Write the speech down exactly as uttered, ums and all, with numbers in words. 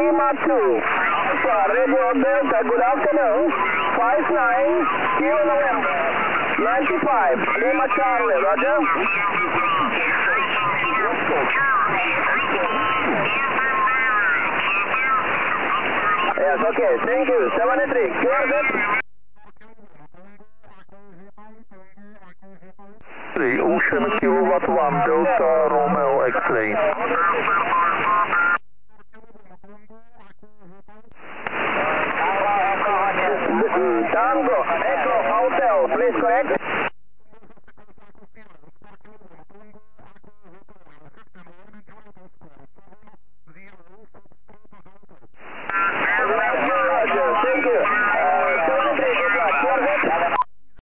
Lima two. Alpha, Radio Delta, good afternoon. five nine, Kilo November, ninety-five, Lima Charlie, roger. Yes, okay, thank you. seventy-three, clear that. Ocean Kilowatt one Delta Romeo X-ray. Tango, Echo Hotel, please correct.